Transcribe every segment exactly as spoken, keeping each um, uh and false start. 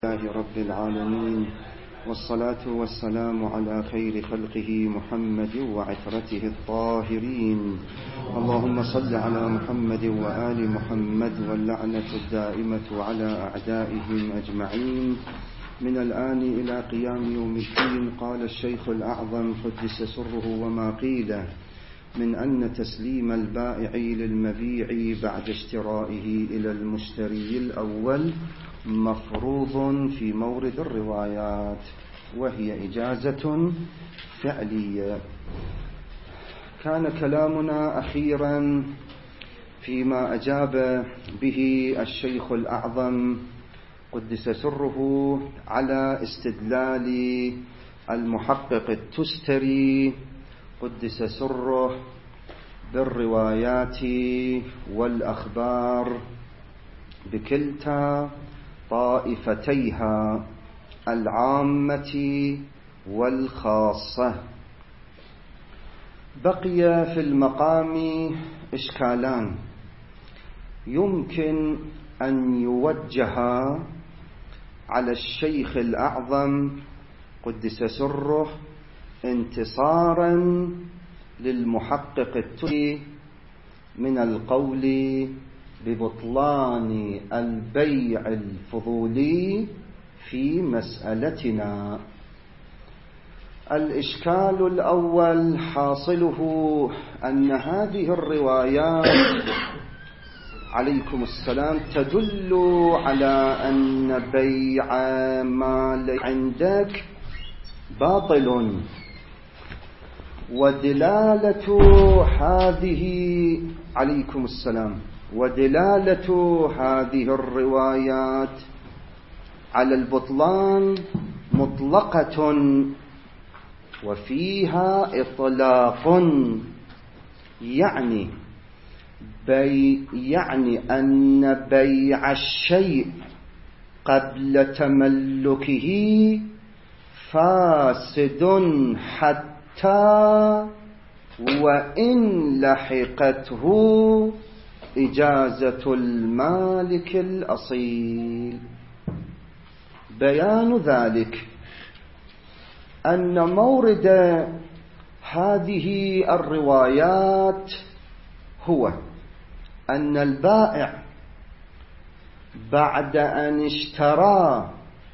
لله رب العالمين، والصلاة والسلام على خير خلقه محمد وعترته الطاهرين. اللهم صل على محمد وآل محمد، واللعنة الدائمة على أعدائهم أجمعين من الآن إلى قيام يوم الدين. قال الشيخ الأعظم قدس سره وما قيله من أن تسليم البائع للمبيع بعد اشترائه إلى المشتري الأول مفروض في مورد الروايات، وهي إجازة فعلية. كان كلامنا أخيرا فيما أجاب به الشيخ الأعظم قدس سره على استدلال المحقق التستري قدس سره بالروايات والأخبار بكلتا طائفتيها العامة والخاصة. بقي في المقام إشكالان يمكن أن يوجه على الشيخ الأعظم قدس سره انتصارا للمحقق التستري من القول ببطلان البيع الفضولي في مسألتنا. الإشكال الأول حاصله أن هذه الروايات عليكم السلام تدل على أن بيع ما عندك باطل، ودلالة هذه عليكم السلام ودلالة هذه الروايات على البطلان مطلقة وفيها إطلاق، يعني بي يعني أن بيع الشيء قبل تملكه فاسد حتى وإن لحقته إجازة المالك الأصيل. بيان ذلك أن مورد هذه الروايات هو أن البائع بعد أن اشترى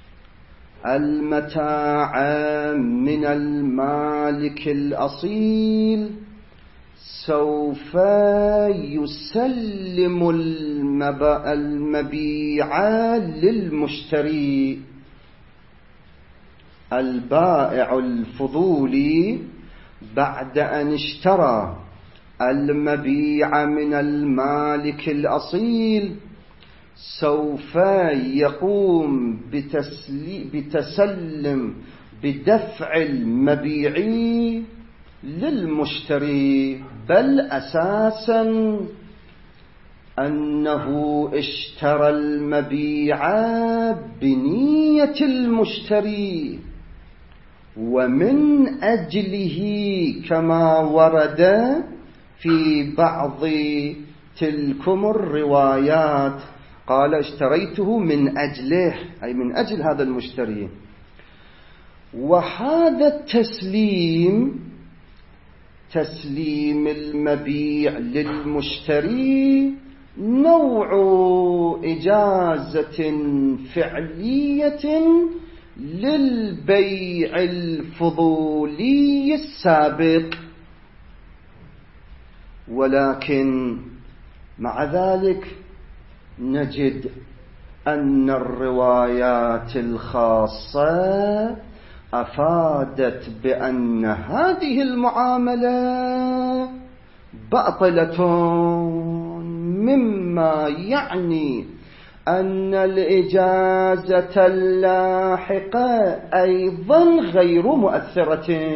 المتاع من المالك الأصيل سوف يسلم المبيع للمشتري. البائع الفضولي بعد أن اشترى المبيع من المالك الأصيل سوف يقوم بتسلم بدفع المبيع للمشتري، بل أساسا أنه اشترى المبيع بنية المشتري، ومن أجله كما ورد في بعض تلكم الروايات قال اشتريته من أجله، أي من أجل هذا المشتري. وهذا التسليم تسليم المبيع للمشتري نوع إجازة فعلية للبيع الفضولي السابق، ولكن مع ذلك نجد أن الروايات الخاصة أفادت بأن هذه المعاملة باطلة، مما يعني أن الإجازة اللاحقة أيضا غير مؤثرة.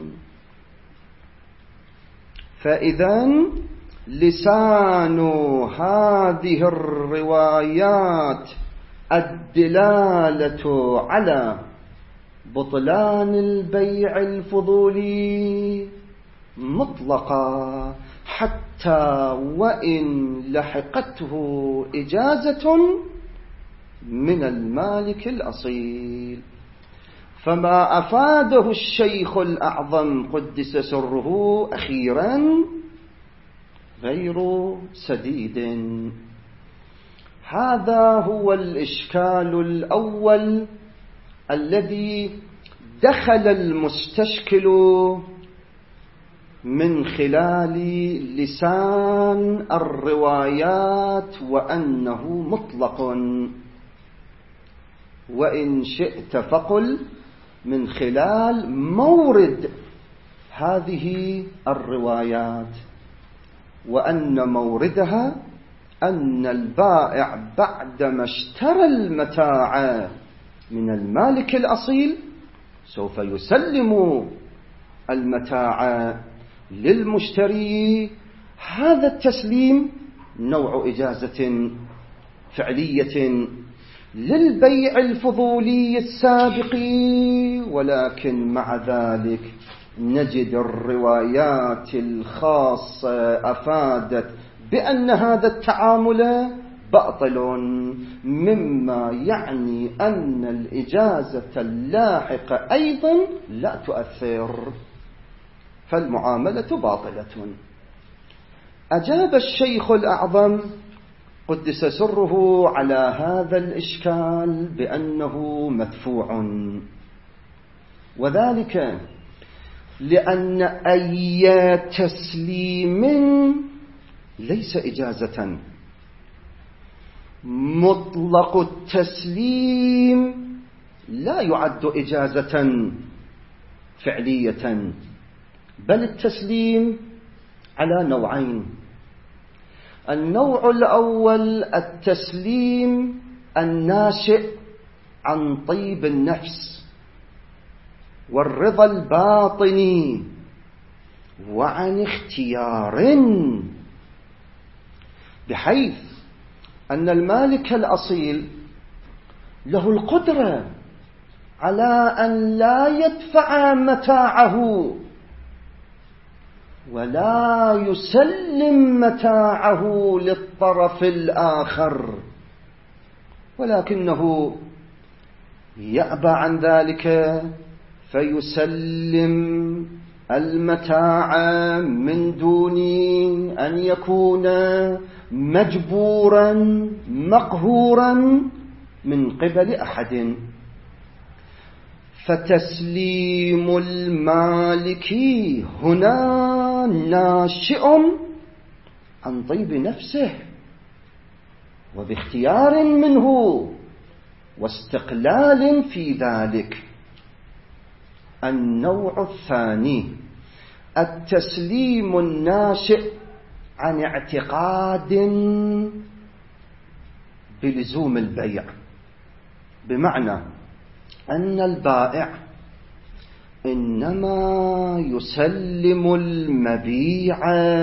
فإذن لسان هذه الروايات الدلالة على بطلان البيع الفضولي مطلقة حتى وإن لحقته إجازة من المالك الأصيل. فما أفاده الشيخ الأعظم قدس سره أخيرا غير سديد. هذا هو الإشكال الأول الذي دخل المستشكل من خلال لسان الروايات وأنه مطلق، وإن شئت فقل من خلال مورد هذه الروايات، وأن موردها أن البائع بعدما اشترى المتاع من المالك الأصيل سوف يسلم المتاع للمشتري. هذا التسليم نوع إجازة فعلية للبيع الفضولي السابق، ولكن مع ذلك نجد الروايات الخاصة أفادت بأن هذا التعامل باطل، مما يعني أن الإجازة اللاحقة أيضا لا تؤثر، فالمعاملة باطلة. أجاب الشيخ الأعظم قدس سره على هذا الإشكال بأنه مدفوع، وذلك لأن أي تسليم ليس إجازة. مطلق التسليم لا يعد إجازة فعلية، بل التسليم على نوعين. النوع الأول التسليم الناشئ عن طيب النفس والرضا الباطني وعن اختيار، بحيث أن المالك الأصيل له القدرة على أن لا يدفع متاعه ولا يسلم متاعه للطرف الآخر، ولكنه يأبى عن ذلك فيسلم المتاع من دون أن يكون مجبورا مقهورا من قبل أحد. فتسليم المالك هنا ناشئ عن طيب نفسه وباختيار منه واستقلال في ذلك. النوع الثاني التسليم الناشئ عن اعتقاد بلزوم البيع، بمعنى أن البائع إنما يسلم المبيع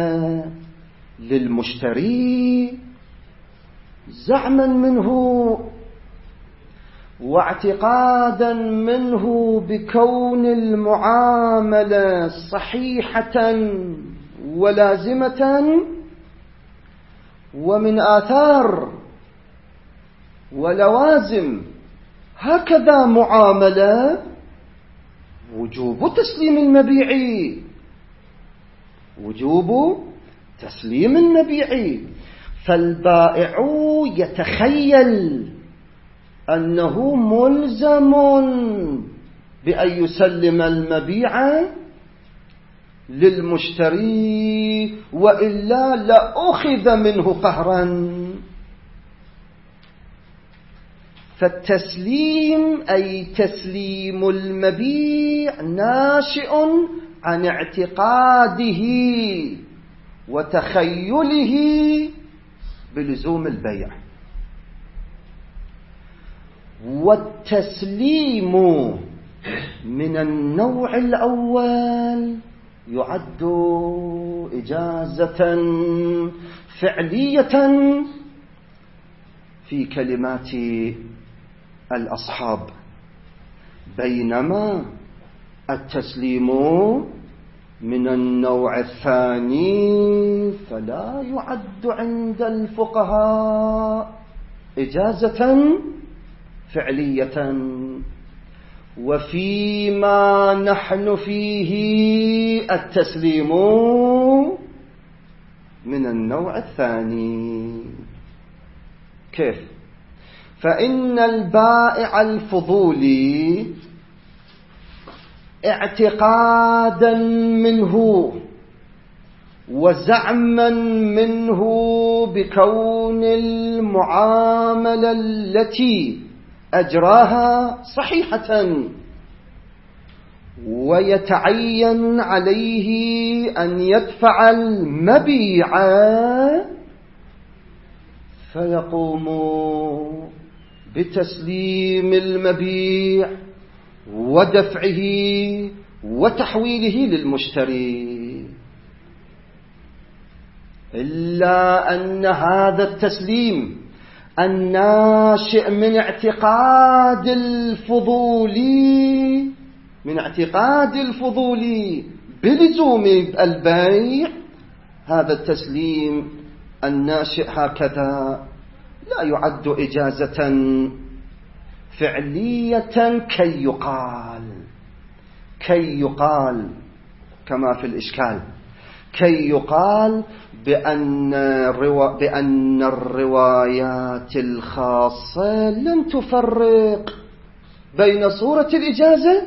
للمشتري زعما منه واعتقادا منه بكون المعاملة صحيحة ولازمة، ومن آثار ولوازم هكذا معاملة وجوب تسليم المبيع، وجوب تسليم المبيع. فالبائع يتخيل أنه ملزم بأن يسلم المبيع للمشتري، وإلا لأخذ منه قهرا. فالتسليم أي تسليم المبيع ناشئ عن اعتقاده وتخيله بلزوم البيع. والتسليم من النوع الأول يعد إجازة فعلية في كلمات الأصحاب، بينما التسليم من النوع الثاني فلا يعد عند الفقهاء إجازة فعلية. وفيما نحن فيه التسليم من النوع الثاني. كيف؟ فإن البائع الفضولي اعتقادا منه وزعما منه بكون المعاملة التي أجراها صحيحة، ويتعين عليه أن يدفع المبيع، فيقوم بتسليم المبيع ودفعه وتحويله للمشتري. إلا أن هذا التسليم الناشئ من اعتقاد الفضولي من اعتقاد الفضولي بلزوم البيع، هذا التسليم الناشئ هكذا لا يعد إجازة فعلية كي يقال كي يقال كما في الإشكال، كي يقال بأن, الروا بأن الروايات الخاصة لم تفرق بين صورة الإجازة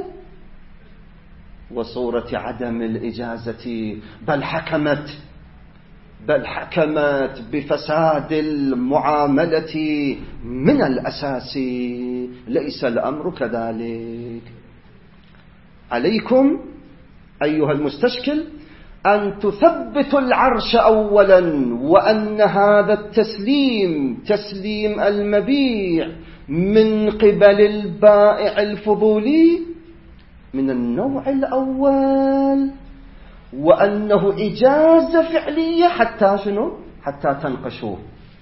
وصورة عدم الإجازة، بل حكمت بل حكمت بفساد المعاملة من الأساس. ليس الأمر كذلك. عليكم أيها المستشكل أن تثبتوا العرش أولا، وأن هذا التسليم تسليم المبيع من قبل البائع الفضولي من النوع الأول، وأنه إجازة فعلية حتى شنو؟ حتى تنقشوه،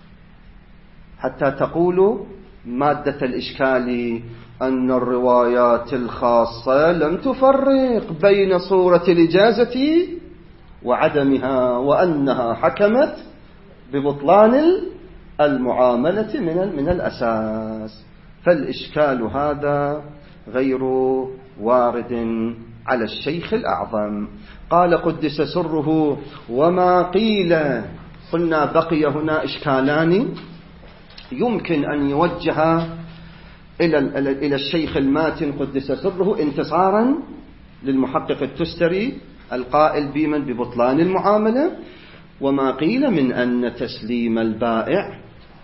حتى تقولوا مادة الإشكال أن الروايات الخاصة لم تفرق بين صورة الإجازة وعدمها، وأنها حكمت ببطلان المعاملة من من الأساس. فالإشكال هذا غير وارد على الشيخ الأعظم. قال قدس سره: وما قيل. قلنا بقي هنا إشكالان يمكن أن يوجه إلى إلى الشيخ الماتن قدس سره انتصارا للمحقق التستري القائل بمن ببطلان المعاملة. وما قيل من أن تسليم البائع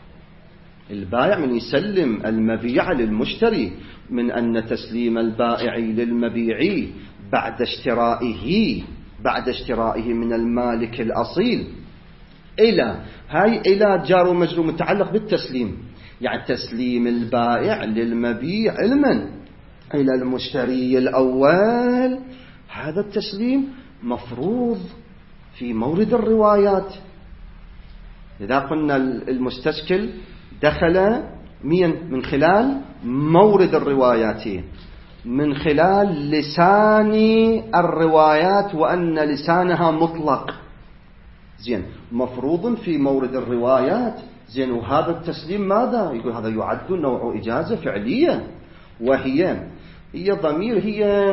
البائع من يسلم المبيع للمشتري، من أن تسليم البائع للمبيع بعد اشترائه بعد اشترائه من المالك الأصيل إلى هاي إلى جار ومجرور متعلق بالتسليم، يعني تسليم البائع للمبيع علما إلى المشتري الأول، هذا التسليم مفروض في مورد الروايات. إذا قلنا المستشكل دخل من خلال مورد الروايات، من خلال لسان الروايات، وأن لسانها مطلق، زين مفروض في مورد الروايات، زين وهذا التسليم ماذا يقول؟ هذا يعد نوع إجازة فعلية، وهي هي ضمير، هي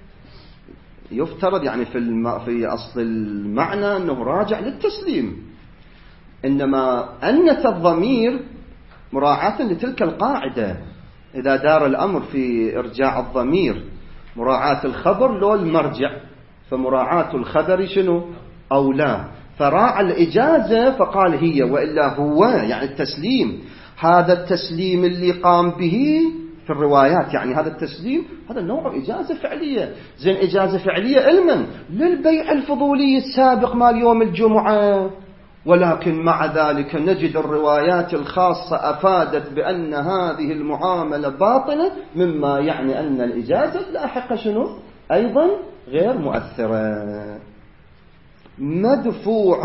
يفترض يعني في الم... في أصل المعنى أنه راجع للتسليم، إنما أنت الضمير مراعاة لتلك القاعدة. إذا دار الأمر في إرجاع الضمير مراعاة الخبر لو المرجع، فمراعاة الخبر شنو؟ أولى، فراعى الإجازة فقال هي، وإلا هو يعني التسليم، هذا التسليم اللي قام به في الروايات، يعني هذا التسليم هذا نوع إجازة فعلية. زين إجازة فعلية علما للبيع الفضولي السابق مال يوم الجمعة، ولكن مع ذلك نجد الروايات الخاصة أفادت بأن هذه المعاملة باطلة، مما يعني أن الإجازة لاحقة شنو؟ أيضا غير مؤثرة. مدفوع.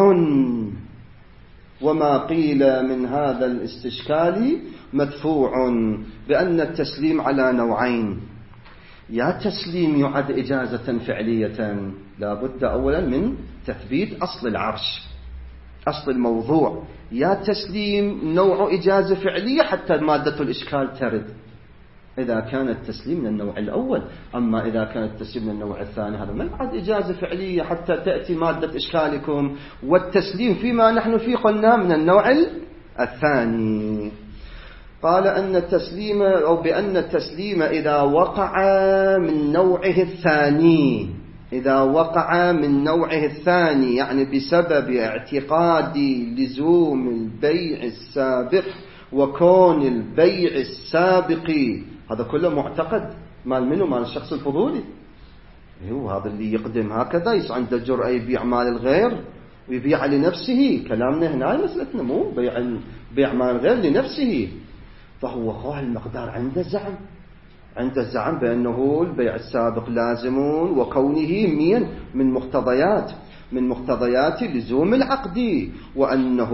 وما قيل من هذا الاستشكال مدفوع بأن التسليم على نوعين: يا تسليم يعد إجازة فعلية، لا بد أولا من تثبيت أصل العرش، أصل الموضوع، يا تسليم نوع إجازة فعلية حتى مادة الإشكال ترد. إذا كان التسليم من النوع الأول. أما إذا كان التسليم من النوع الثاني هذا ما بعد إجازة فعلية حتى تأتي مادة إشكالكم. والتسليم فيما نحن فيه قلنا من النوع الثاني. قال أن التسليم أو بأن التسليم إذا وقع من نوعه الثاني، إذا وقع من نوعه الثاني يعني بسبب اعتقاد لزوم البيع السابق وكون البيع السابق، هذا كله معتقد مال منه؟ مال الشخص الفضولي. هو هذا اللي يقدم هكذا يصير عنده جرأة يبيع مال الغير ويبيع لنفسه. كلامنا هنا مسألتنا مو بيع بيع مال الغير لنفسه. فهو قال المقدار عنده زعم، عنده زعم بأنه البيع السابق لازم وكونه من من مقتضيات من مقتضيات لزوم العقد، وأنه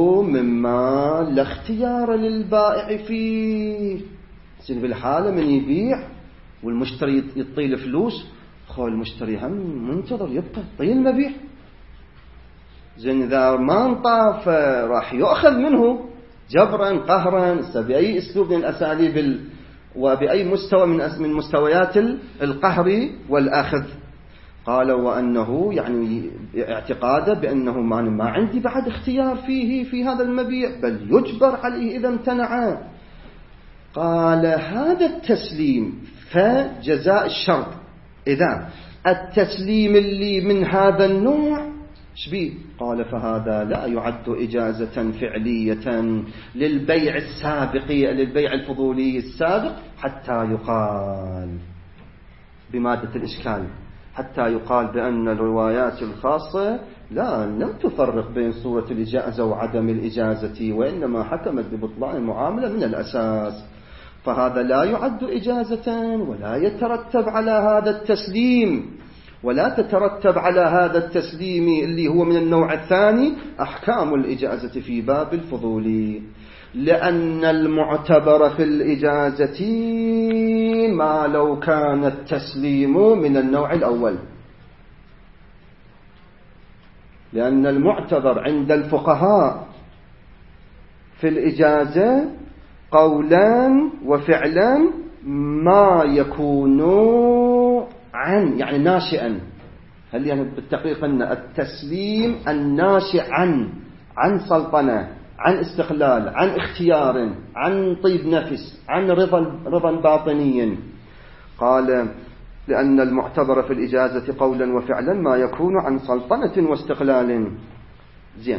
مما لا اختيار للبائع فيه. زين بالحالة من يبيع والمشتري يطيل فلوس، خو المشتري هم منتظر يبقى طيل المبيع. زين إذا ما انطاف راح يؤخذ منه جبرا قهرا بأي أسلوب من الأساليب وبأي مستوى من من مستويات القهر والأخذ. قال وأنه يعني اعتقاده بأنه ما عندي بعد اختيار فيه في هذا المبيع بل يجبر عليه إذا امتنع. قال هذا التسليم فجزاء الشرط. إذا التسليم اللي من هذا النوع شبيه؟ قال فهذا لا يعد إجازة فعلية للبيع السابق للبيع الفضولي السابق حتى يقال بمادة الإشكال، حتى يقال بأن الروايات الخاصة لا لم تفرق بين صورة الإجازة وعدم الإجازة، وإنما حكمت ببطلان المعاملة من الأساس. فهذا لا يعد إجازة ولا يترتب على هذا التسليم ولا تترتب على هذا التسليم اللي هو من النوع الثاني أحكام الإجازة في باب الفضول، لأن المعتبر في الإجازة ما لو كان التسليم من النوع الأول. لأن المعتبر عند الفقهاء في الإجازة قولان وفعلان ما يكون عن يعني ناشئا. هل يعني بالتحقيق أن التسليم الناشئ عن عن سلطنة، عن استقلال، عن اختيار، عن طيب نفس، عن رضا رضا باطني. قال لأن المعتبر في الإجازة قولا وفعلا ما يكون عن سلطنة واستقلال. زين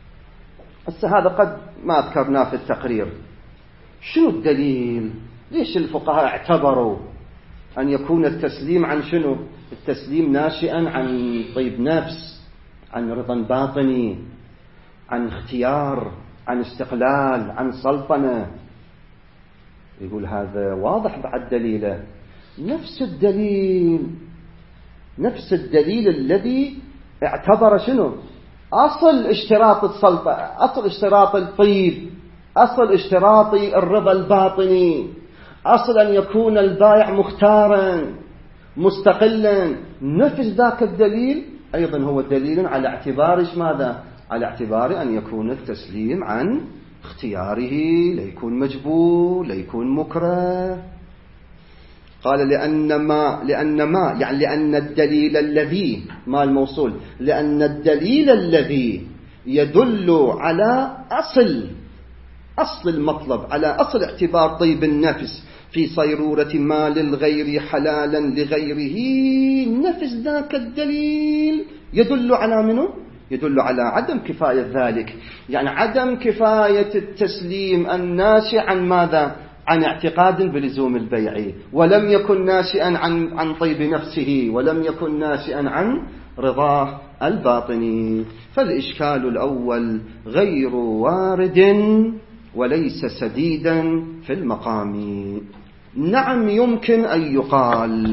بس هذا قد ما ذكرناه في التقرير. شنو الدليل؟ ليش الفقهاء اعتبروا أن يكون التسليم عن شنو؟ التسليم ناشئا عن طيب نفس، عن رضا باطني، عن اختيار، عن استقلال، عن سلطنة. يقول هذا واضح بعد دليله. نفس الدليل نفس الدليل الذي اعتبر شنو؟ أصل اشتراط السلطة، أصل اشتراط الطيب، أصل اشتراط الرضا الباطني، أصل أن يكون البائع مختارا مستقلا. نفس ذاك الدليل أيضا هو دليل على اعتبار ماذا؟ على اعتبار أن يكون التسليم عن اختياره، ليكون مجبور، ليكون مكره. قال لأن ما لأن ما يعني لأن الدليل الذي ما الموصول لأن الدليل الذي يدل على أصل أصل المطلب، على أصل اعتبار طيب النفس في صيرورة ما للغير حلالا لغيره، نفس ذاك الدليل يدل على منه؟ يدل على عدم كفاية ذلك. يعني عدم كفاية التسليم الناشئ عن ماذا؟ عن اعتقاد بلزوم البيع، ولم يكن ناشئا عن عن طيب نفسه، ولم يكن ناشئا عن رضاه الباطني. فالإشكال الأول غير وارد وليس سديدا في المقام. نعم يمكن أن يقال.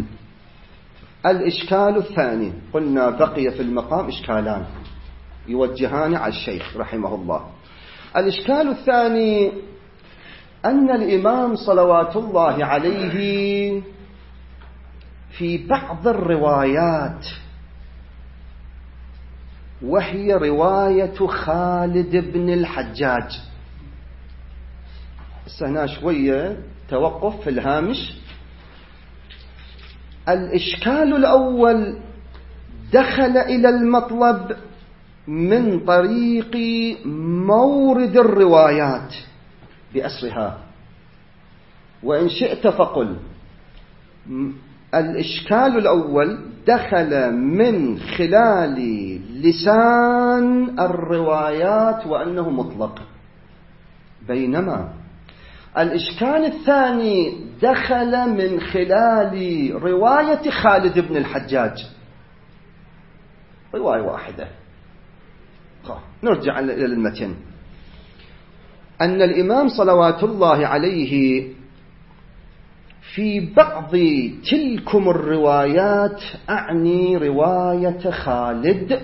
الإشكال الثاني قلنا بقي في المقام إشكالان يوجهان على الشيخ رحمه الله. الإشكال الثاني أن الإمام صلوات الله عليه في بعض الروايات، وهي رواية خالد بن الحجاج، هنا شوية توقف في الهامش. الإشكال الأول دخل إلى المطلب من طريق مورد الروايات بأسرها، وإن شئت فقل الإشكال الأول دخل من خلال لسان الروايات وأنه مطلق، بينما الإشكال الثاني دخل من خلال رواية خالد بن الحجاج، رواية واحدة. نرجع إلى المتن. أن الإمام صلوات الله عليه في بعض تلكم الروايات، أعني رواية خالد،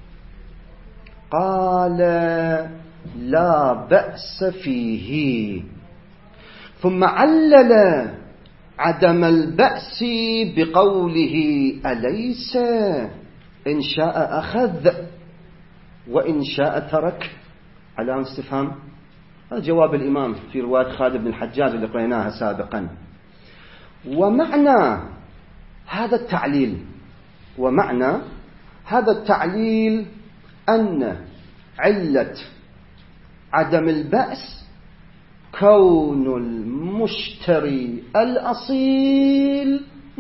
قال لا بأس فيه، ثم علل عدم البأس بقوله أليس إن شاء أخذ وإن شاء ترك، على استفهام. هذا جواب الإمام في رواية خالد بن الحجاج اللي قرأناها سابقا. ومعنى هذا التعليل ومعنى هذا التعليل أن علة عدم البأس كون المشتري الأصيل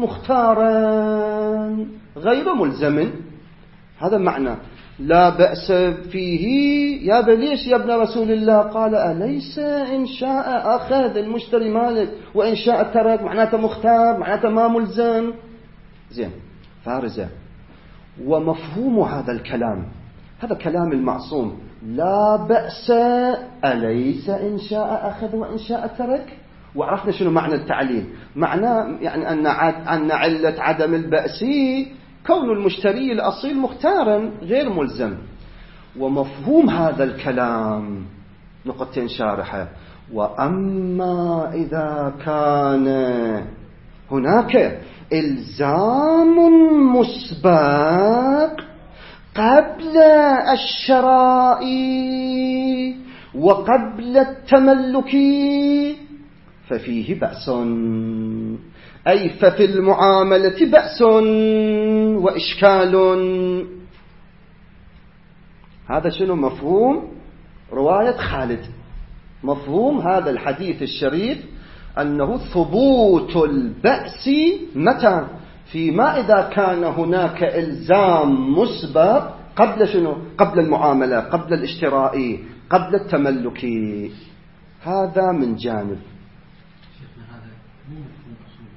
مختارا غير ملزم. هذا معنى لا بأس فيه. يا بليش يا ابن رسول الله؟ قال أليس إن شاء أخذ المشتري مالك وإن شاء ترك، معناته مختار، معناته ما ملزم. زين، فارزة. ومفهوم هذا الكلام، هذا كلام المعصوم، لا بأس أليس إن شاء أخذ وإن شاء ترك. وعرفنا شنو معنى التعليل. معناه يعني أن أن علة عدم البأس كون المشتري الأصيل مختارا غير ملزم. ومفهوم هذا الكلام نقطتين شارحة. وأما إذا كان هناك إلزام مسبق قبل الشراء وقبل التملك ففيه بأس، أي ففي المعاملة بأس وإشكال. هذا شنو مفهوم رواية خالد؟ مفهوم هذا الحديث الشريف أنه ثبوت البأس متى؟ فيما إذا كان هناك إلزام مسبق قبل شنو؟ قبل المعاملة، قبل الاشتراء، قبل التملك. هذا من جانب. شيخنا هذا مو مفهوم أصولي،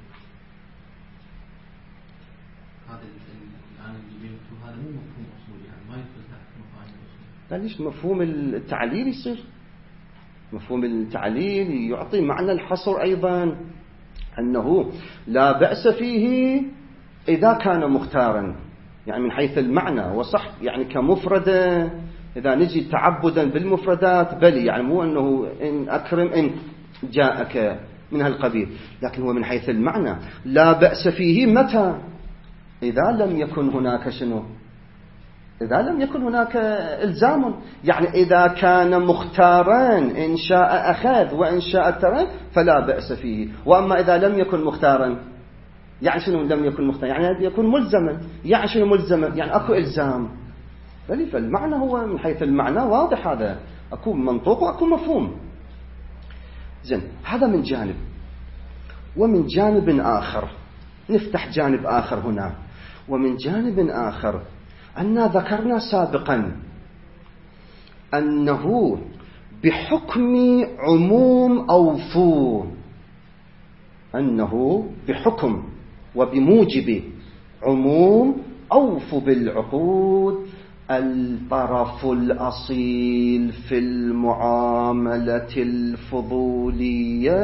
هذا يعني اللي هذا مو مفهوم أصولي، يعني ما يدخل تحت مفاهيم الأصول. لا، ليش مفهوم التعليل يصير؟ مفهوم التعليل يعطي معنى الحصر أيضا، أنه لا بأس فيه إذا كان مختارا، يعني من حيث المعنى. وصح يعني كمفردة إذا نجي تعبدا بالمفردات بلي، يعني مو أنه إن أكرم إن جاءك من هالقبيل، لكن هو من حيث المعنى لا بأس فيه متى؟ إذا لم يكن هناك شنو؟ إذا لم يكن هناك إلزام، يعني إذا كان مختارا إن شاء أخذ وإن شاء ترك فلا بأس فيه. وأما إذا لم يكن مختارا، يعني شنو لم يكن مختارا؟ يعني يكون ملزما. يعني شنو ملزما؟ يعني أكو إلزام. فالمعنى هو من حيث المعنى واضح، هذا أكو منطوق وأكو مفهوم. زين، هذا من جانب. ومن جانب آخر نفتح جانب آخر هنا. ومن جانب آخر أننا ذكرنا سابقا أنه بحكم عموم أوفوا، أنه بحكم وبموجب عموم أوفوا بالعقود الطرف الأصيل في المعاملة الفضولية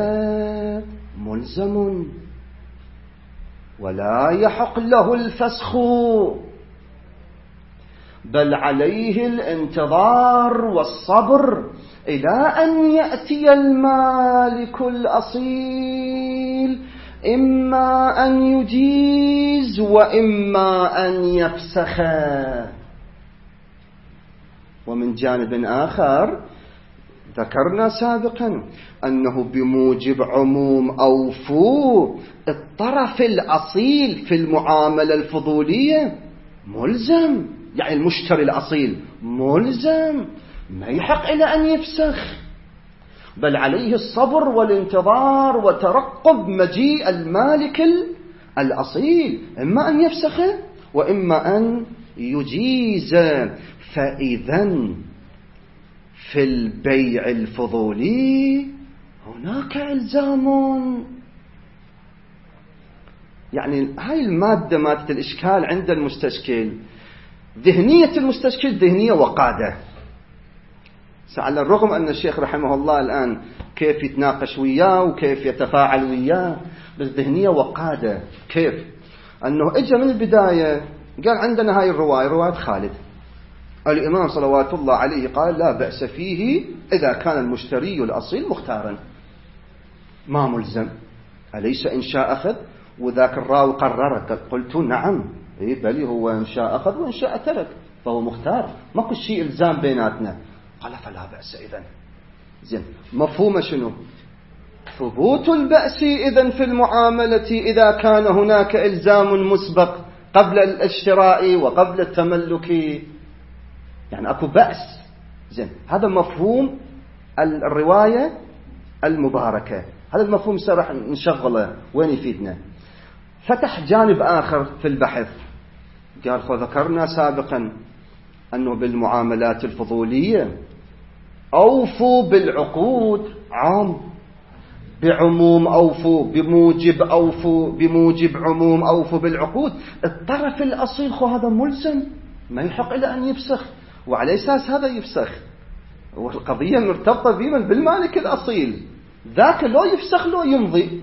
ملزم ولا يحق له الفسخ، بل عليه الانتظار والصبر إلى أن يأتي المالك الأصيل، إما أن يجيز وإما أن يفسخ. ومن جانب آخر ذكرنا سابقا أنه بموجب عموم أوفو الطرف الأصيل في المعاملة الفضولية ملزم، يعني المشتري الأصيل ملزم، ما يحق إلى أن يفسخ، بل عليه الصبر والانتظار وترقب مجيء المالك الأصيل، إما أن يفسخه وإما أن يجيز. فإذا في البيع الفضولي هناك إلزام. يعني هاي المادة مادة الإشكال عند المستشكل، ذهنية المستشكل ذهنية وقادة. على الرغم أن الشيخ رحمه الله الآن كيف يتناقش وياه وكيف يتفاعل وياه، بس ذهنية وقادة. كيف؟ أنه إجا من البداية قال عندنا هاي الرواية، رواية خالد، الإمام صلوات الله عليه قال لا بأس فيه إذا كان المشتري الأصيل مختارا، ما ملزم، أليس إن شاء أخذ؟ وذاك الراوي قررت، قلت نعم، إيه بل هو إن شاء أخذ وإن شاء ترك، فهو مختار، ما كل شيء إلزام بيناتنا. قال فلا بأس. إذن زين، مفهوم شنو؟ ثبوت البأس إذن في المعاملة إذا كان هناك إلزام مسبق قبل الاشتراء وقبل التملك، يعني أكو بأس. زين، هذا مفهوم الرواية المباركة، هذا المفهوم سرح نشغله وين يفيدنا. فتح جانب آخر في البحث، قال فذكرنا سابقا أنه بالمعاملات الفضولية أوفوا بالعقود عام، بعموم أوفوا، بموجب أوفوا، بموجب عموم أوفوا بالعقود. الطرف الأصيل خو هذا ملزم، ما يحق إلا أن يفسخ، وعلى أساس هذا يفسخ، والقضية مرتبطة بمن؟ بالمالك الأصيل، ذاك لو يفسخ لو يمضي،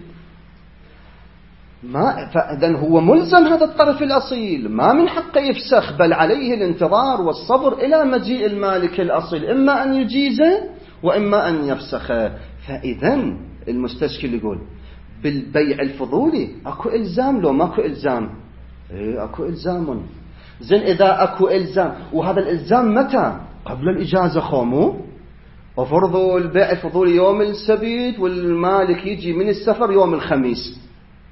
ما فإذن هو ملزم هذا الطرف الأصيل، ما من حقه يفسخ، بل عليه الانتظار والصبر إلى مجيء المالك الأصيل، إما أن يجيزه وإما أن يفسخه. فإذن المستشكل يقول بالبيع الفضولي أكو إلزام لو ماكو إلزام؟ إيه أكو إلزام. زين، إذا أكو إلزام، وهذا الإلزام متى؟ قبل الإجازة خومو، وفرضوا البيع الفضولي يوم السبت والمالك يجي من السفر يوم الخميس،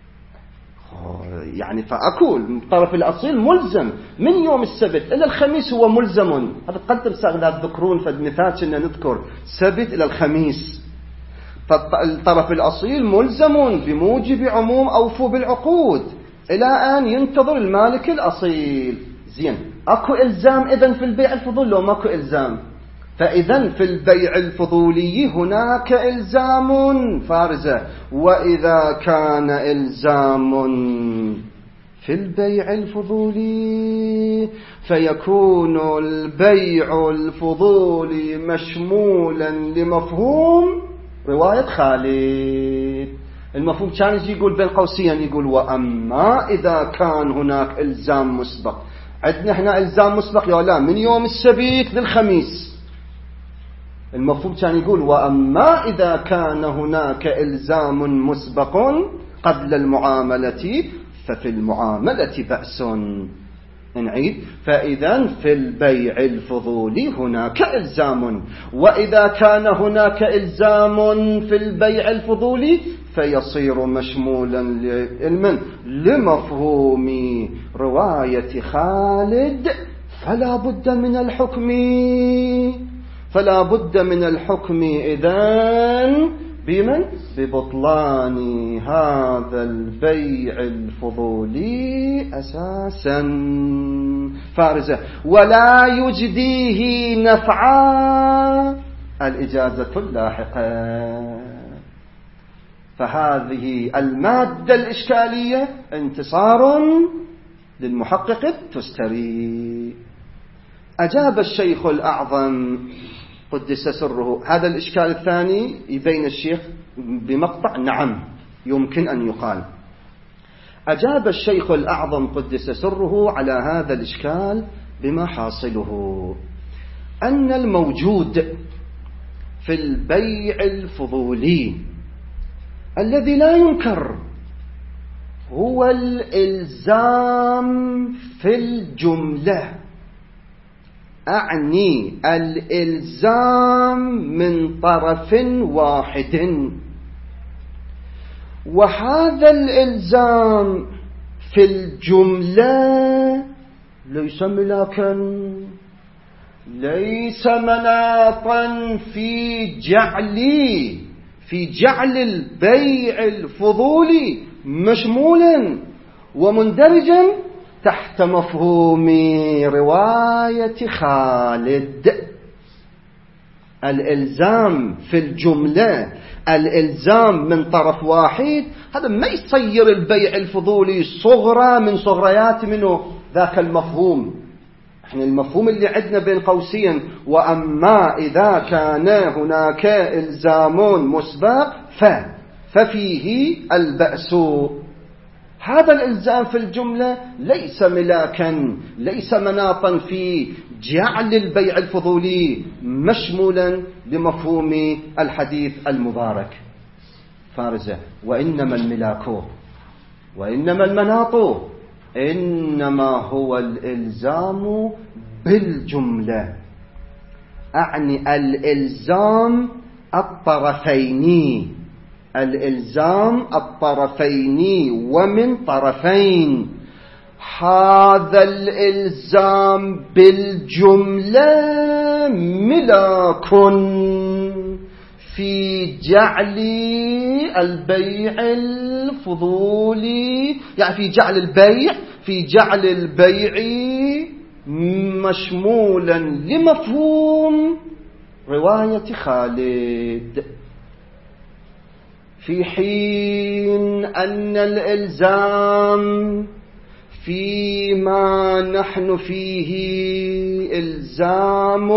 يعني فأكو الطرف الأصيل ملزم من يوم السبت إلى الخميس، هو ملزم. هذا قدر ساغلات ذكرون فالمثال كنا نذكر سبت إلى الخميس، فالطرف الأصيل ملزم بموجب عموم أوفوا بالعقود إلى أن ينتظر المالك الأصيل. زين، أكو إلزام إذن في البيع الفضولي لو ماكو إلزام؟ فإذن في البيع الفضولي هناك إلزام فارزة. وإذا كان إلزام في البيع الفضولي فيكون البيع الفضولي مشمولا لمفهوم رواية خالد. المفهوم كان يجي يقول بين قوسين، يقول وأما إذا كان هناك إلزام مسبق، عندنا احنا إلزام مسبق يا لا من يوم السبت للخميس، المفهوم كان يقول وأما إذا كان هناك إلزام مسبق قبل المعاملة ففي المعاملة بأس. نعيد، فإذا في البيع الفضولي هناك إلزام، وإذا كان هناك إلزام في البيع الفضولي فيصير مشمولا لمفهوم رواية خالد، فلا بد من الحكم فلا بد من الحكم إذن بمن؟ ببطلان هذا البيع الفضولي أساسا فارزة، ولا يجديه نفعا الإجازة اللاحقة. فهذه المادة الإشكالية انتصار للمحقق التستري. أجاب الشيخ الأعظم قدس سره هذا الإشكال الثاني، يبين الشيخ بمقطع نعم يمكن أن يقال. أجاب الشيخ الأعظم قدس سره على هذا الإشكال بما حاصله أن الموجود في البيع الفضولي الذي لا ينكر هو الإلزام في الجملة أعني الإلزام من طرف واحد، وهذا الإلزام في الجملة ليس ملاكا، ليس مناطا في جعل في جعل البيع الفضولي مشمولا ومندرجا تحت مفهوم رواية خالد. الإلزام في الجملة، الإلزام من طرف واحد، هذا ما يصير البيع الفضولي صغرى من صغريات منه ذاك المفهوم. احنا المفهوم اللي عندنا بين قوسين: وأما إذا كان هناك إلزام مسبق ف ففيه البأس. هذا الإلزام في الجملة ليس ملاكا، ليس مناطا في جعل البيع الفضولي مشمولا لمفهوم الحديث المبارك. فارزة: وإنما الملاك وإنما المناط إنما هو الإلزام بالجملة، أعني الإلزام الطرفين، الإلزام الطرفين ومن طرفين. هذا الإلزام بالجملة ملاك في جعل البيع الفضولي، يعني في جعل البيع في جعل البيع مشمولا لمفهوم رواية خالد، في حين أن الإلزام فيما نحن فيه إلزام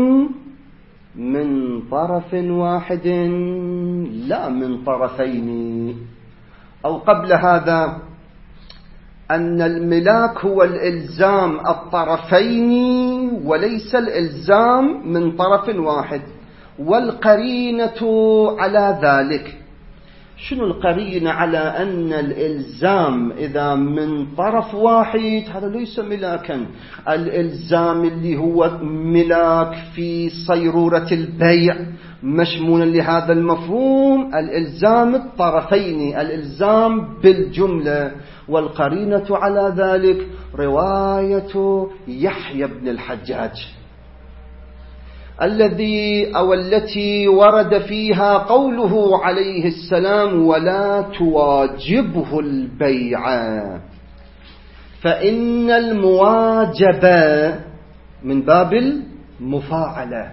من طرف واحد لا من طرفين. أو قبل هذا أن الملاك هو الإلزام الطرفين وليس الإلزام من طرف واحد، والقرينة على ذلك. شنو القرينة على أن الإلزام إذا من طرف واحد هذا ليس ملاكا؟ الإلزام اللي هو ملاك في صيرورة البيع مشمولا لهذا المفهوم الإلزام الطرفين، الإلزام بالجملة. والقرينة على ذلك رواية يحيى بن الحجاج الذي أو التي ورد فيها قوله عليه السلام: ولا تواجبه البيع، فإن المواجبة من باب المفاعلة،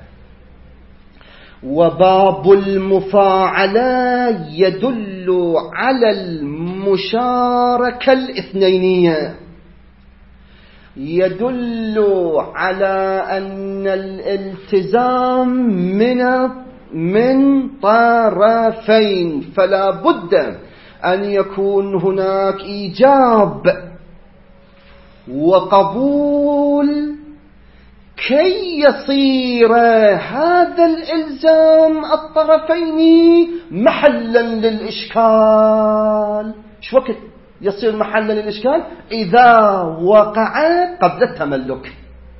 وباب المفاعلة يدل على المشاركة الاثنينية، يدل على أن الالتزام من من طرفين، فلا بد أن يكون هناك إيجاب وقبول كي يصير هذا الإلزام الطرفين محلا للإشكال. شو وقت يصير محلا للإشكال؟ إذا وقع قبل التملك.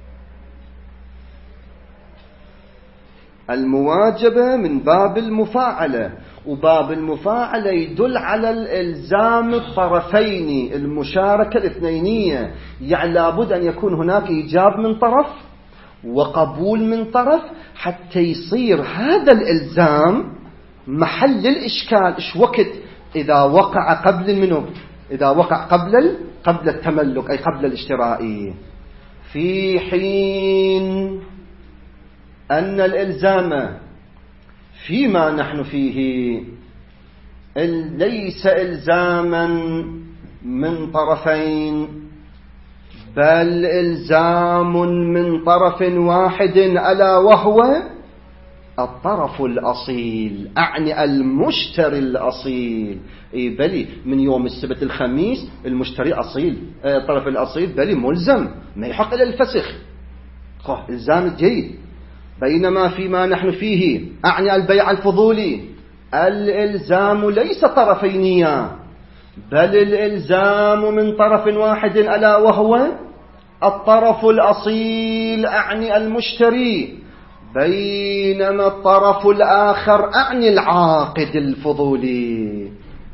المواجبة من باب المفاعلة، وباب المفاعلة يدل على الإلزام الطرفين، المشاركة الاثنينية، يعني لابد أن يكون هناك إيجاب من طرف وقبول من طرف حتى يصير هذا الإلزام محل الإشكال. إيش وقت؟ إذا وقع قبل منه، إذا وقع قبل قبل التملك أي قبل الاشتراء. في حين أن الإلزام فيما نحن فيه ليس إلزاما من طرفين، بل إلزام من طرف واحد ألا وهو الطرف الأصيل، أعني المشتري الأصيل. إيه بلي من يوم السبت الخميس المشتري أصيل، الطرف الأصيل بلي ملزم، ما يحق إلى الفسخ، إلزام جيد. بينما فيما نحن فيه أعني البيع الفضولي الإلزام ليس طرفينيا، بل الإلزام من طرف واحد ألا وهو الطرف الأصيل أعني المشتري، بينما الطرف الآخر أعني العاقد الفضولي.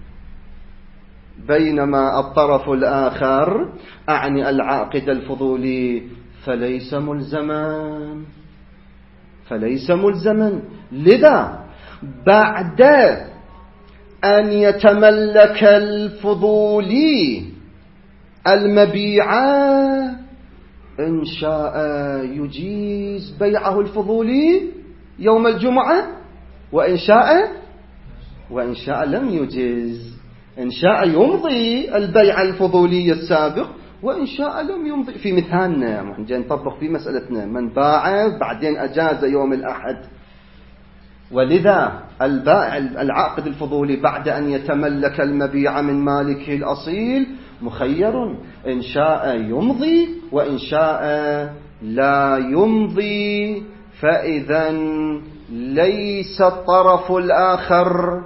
بينما الطرف الآخر أعني العاقد الفضولي فليس ملزما فليس ملزما لذا بعد أن يتملك الفضولي المبيع إن شاء يجيز بيعه الفضولي يوم الجمعة، وإن شاء وإن شاء لم يجيز. إن شاء يمضي البيع الفضولي السابق، وإن شاء لم يمضي. في مثالنا جاي نطبق في مسألتنا، من باع بعدين أجاز يوم الأحد. ولذا البائع العاقد الفضولي بعد أن يتملك المبيع من مالكه الأصيل مخير، إن شاء يمضي وإن شاء لا يمضي. فإذا ليس الطرف الآخر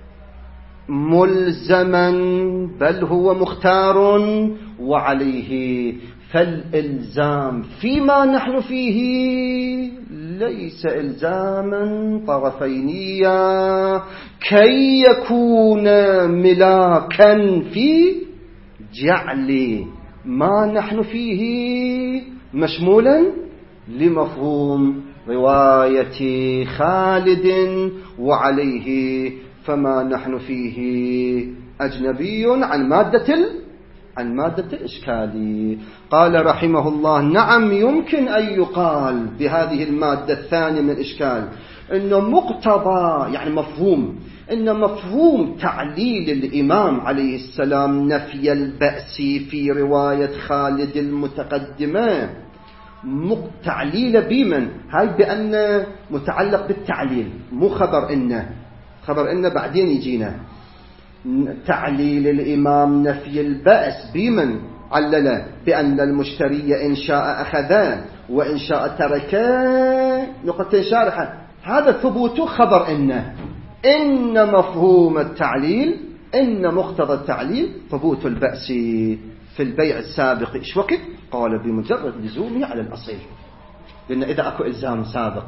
ملزما بل هو مختار، وعليه فالإلزام فيما نحن فيه ليس إلزاما طرفينيا كي يكون ملاكا في جعل ما نحن فيه مشمولا لمفهوم رواية خالد، وعليه فما نحن فيه أجنبي عن مادة عن مادة الإشكال. قال رحمه الله: نعم يمكن أن يقال بهذه المادة الثانية من الإشكال إنه مقتضى يعني مفهوم إن مفهوم تعليل الإمام عليه السلام نفي البأس في رواية خالد المتقدمة تعليل بمن هاي بأن متعلق بالتعليل، مو خبر إنه خبر إنه بعدين يجينا. تعليل الإمام نفي البأس بمن علل بأن المشتري إن شاء أخذه وإن شاء تركه نقطة شارحة. هذا ثبوت خبر إنه إن مفهوم التعليل إن مقتضى التعليل ثبوت البأس في البيع السابق. إيش وقت؟ قال بمجرد لزومه على الأصيل، لأن إذا أكو إلزام سابق.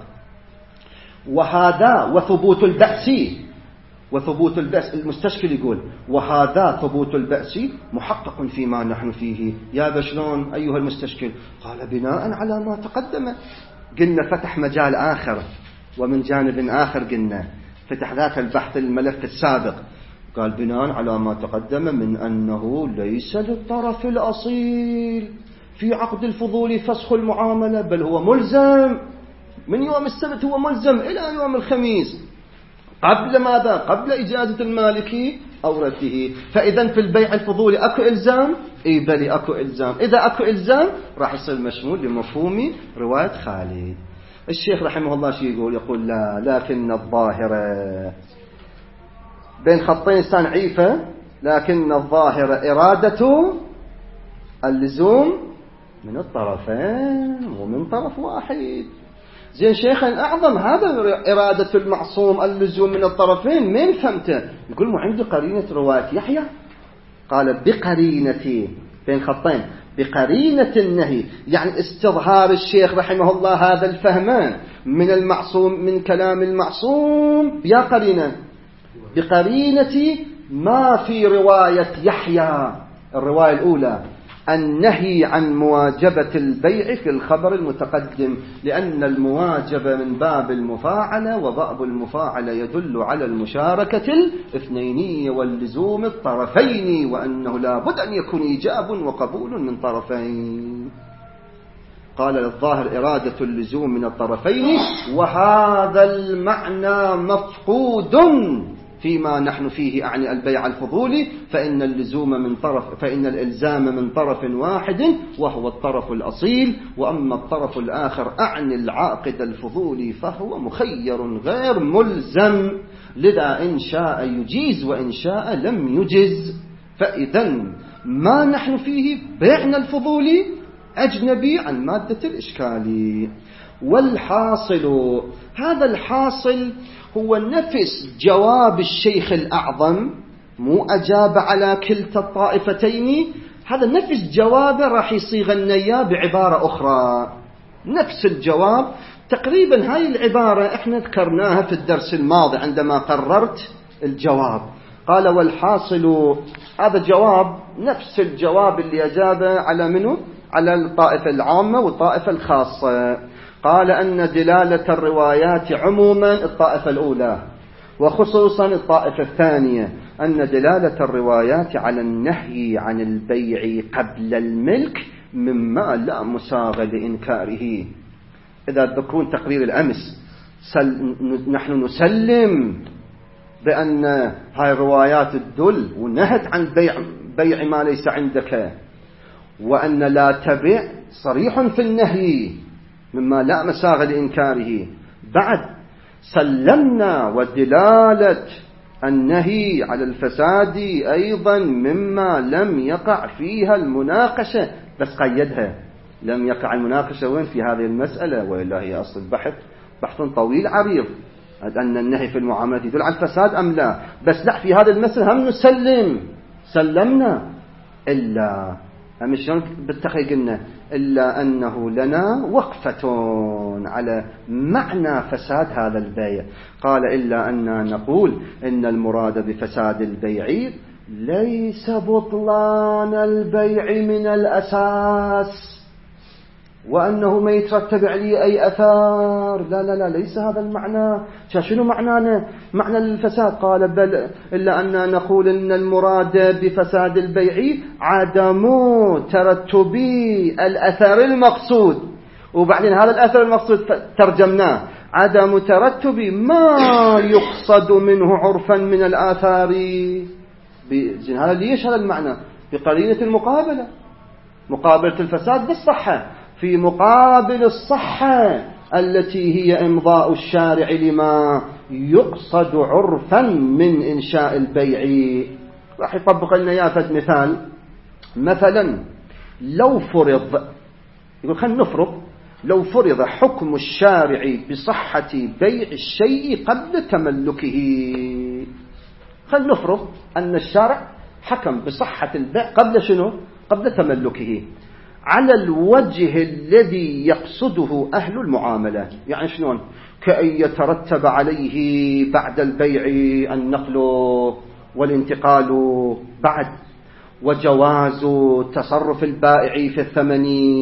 وهذا وثبوت البأس وثبوت البأس المستشكل يقول وهذا ثبوت البأس محقق فيما نحن فيه. يا بشلون أيها المستشكل؟ قال بناء على ما تقدم. قلنا فتح مجال آخر، ومن جانب آخر قلنا فتح ذاك البحث الملف السابق. قال بناء على ما تقدم من أنه ليس للطرف الأصيل في عقد الفضول فسخ المعاملة، بل هو ملزم من يوم السبت، هو ملزم إلى يوم الخميس قبل ماذا؟ قبل إجازة المالكي أو رده. فإذا في البيع الفضولي أكو إلزام؟ إيه بلي أكو إلزام. إذا أكو إلزام راح يصير مشمول لمفهوم رواية خالد. الشيخ رحمه الله شيء يقول؟ يقول لا، لكن الظاهرة بين خطين سنعيفة، لكن الظاهرة إرادة اللزوم من الطرفين ومن طرف واحد. زين شيخنا أعظم هذا إرادة المعصوم اللزوم من الطرفين، مين فهمته؟ يقول ما عنده قرينة رواية يحيى. قال بقرينة بين خطين بقرينة النهي، يعني استظهار الشيخ رحمه الله هذا الفهمان من المعصوم من كلام المعصوم يا قرينة بقرينة ما في رواية يحيى الرواية الأولى النهي عن مواجبة البيع في الخبر المتقدم، لأن المواجبة من باب المفاعلة، وباب المفاعلة يدل على المشاركة الاثنينية واللزوم الطرفين، وأنه لا بد أن يكون إيجاب وقبول من طرفين. قال للظاهر إرادة اللزوم من الطرفين، وهذا المعنى مفقود فيما نحن فيه أعني البيع الفضولي، فإن اللزوم من طرف فإن الإلزام من طرف واحد وهو الطرف الأصيل، وأما الطرف الآخر أعني العاقد الفضولي فهو مخير غير ملزم، لذا إن شاء يجيز وإن شاء لم يجز. فإذا ما نحن فيه بيعنا الفضولي أجنبي عن مادة الإشكال. والحاصل هذا الحاصل هو نفس جواب الشيخ الأعظم، مو أجاب على كلتا الطائفتين. هذا نفس جوابه راح يصيغ لنا بعبارة أخرى، نفس الجواب تقريبا. هاي العبارة احنا ذكرناها في الدرس الماضي عندما قررت الجواب. قال والحاصل، هذا جواب نفس الجواب اللي أجابه على منه، على الطائفة العامة والطائفة الخاصة. قال أن دلالة الروايات عموما الطائفة الأولى، وخصوصا الطائفة الثانية، أن دلالة الروايات على النهي عن البيع قبل الملك مما لا مساغ لإنكاره. إذا تذكرون تقرير الأمس، سل... نحن نسلم بأن هاي الروايات تدل ونهت عن بيع بيع ما ليس عندك، وأن لا تبع صريح في النهي مما لا مساغ لإنكاره. بعد سلمنا ودلالة النهي على الفساد أيضا مما لم يقع فيها المناقشة، بس قيدها لم يقع المناقشة وين في هذه المسألة، وإلا هي أصل البحث بحث طويل عريض، أن النهي في المعاملة يدل على الفساد أم لا. بس لا، في هذا المسألة هم نسلم، سلمنا، إلا هم شلون بالتخيل قلنا إلا أنه لنا وقفة على معنى فساد هذا البيع. قال إلا أننا نقول إن المراد بفساد البيع ليس بطلان البيع من الأساس، وأنه ما يترتب عليه أي أثار. لا لا لا، ليس هذا المعنى. شنو معنانا معنى الفساد؟ قال بل إلا أننا نقول إن المراد بفساد البيع عدم ترتب الأثر المقصود. وبعدين هذا الأثر المقصود ترجمناه عدم ترتب ما يقصد منه عرفا من الآثار. هذا ليش هذا المعنى؟ بقرينة المقابلة، مقابلة الفساد بالصحة في مقابل الصحة التي هي إمضاء الشارع لما يقصد عرفا من إنشاء البيع. راح يطبق لنا يافت مثال. مثلا لو فرض، يقول خلينا نفرض، لو فرض حكم الشارع بصحة بيع الشيء قبل تملكه. خلينا نفرض أن الشارع حكم بصحة البيع قبل شنو؟ قبل تملكه، على الوجه الذي يقصده أهل المعاملة. يعني شلون؟ كأن يترتب عليه بعد البيع النقل والانتقال بعد، وجواز تصرف البائع في الثمن،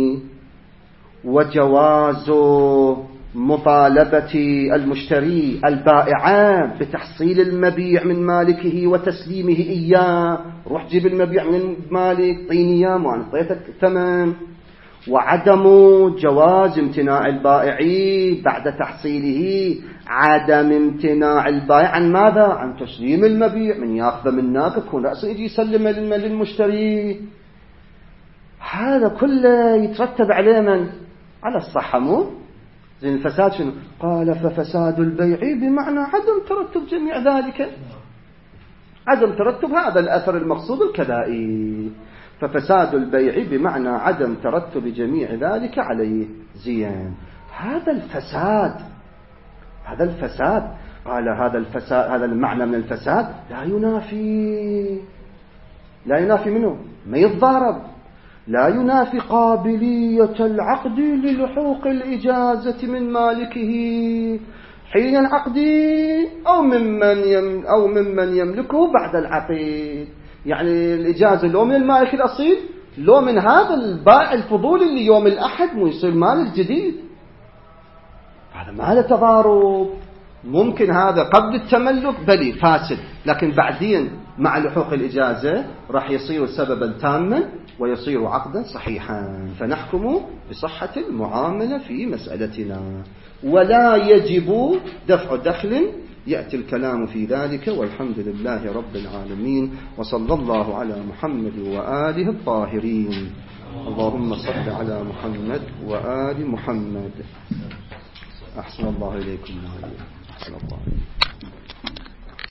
وجواز مطالبة المشتري البائع بتحصيل المبيع من مالكه وتسليمه إياه. روح جيب المبيع من مالك، طيني إياه ما أنا طيتك الثمن. وعدم جواز امتناع البائع بعد تحصيله، عدم امتناع البائع عن ماذا؟ عن تسليم المبيع، من يأخذ منك يكون رأسه يجي يسلم للمشتري. هذا كله يترتب عليه من؟ على الصحة. مو زين الفساد شنو؟ قال ففساد البيع بمعنى عدم ترتب جميع ذلك، عدم ترتب هذا الأثر المقصود الكذائي. ففساد البيع بمعنى عدم ترتب جميع ذلك عليه. زين، هذا الفساد هذا الفساد قال هذا الفساد، هذا المعنى من الفساد لا ينافي لا ينافي منه، ما يتضارب، لا ينافي قابلية العقد للحوق الإجازة من مالكه حين العقد أو ممن يم أو ممن يملكه بعد العقد. يعني الإجازة لو من المالك الأصيل، لو من هذا البائع الفضولي اللي يوم الأحد مو يصير مالك جديد. هذا ما له تضارب. ممكن هذا قبل التملك بلي فاسد، لكن بعدين مع لحوق الإجازة راح يصير سببا تاما ويصير عقدا صحيحا، فنحكم بصحة المعاملة في مسألتنا، ولا يجب دفع دخل. يأتي الكلام في ذلك، والحمد لله رب العالمين، وصلى الله على محمد وآله الطاهرين. اللهم صل على محمد وآل محمد. أحسن الله إليكم. أحسن الله.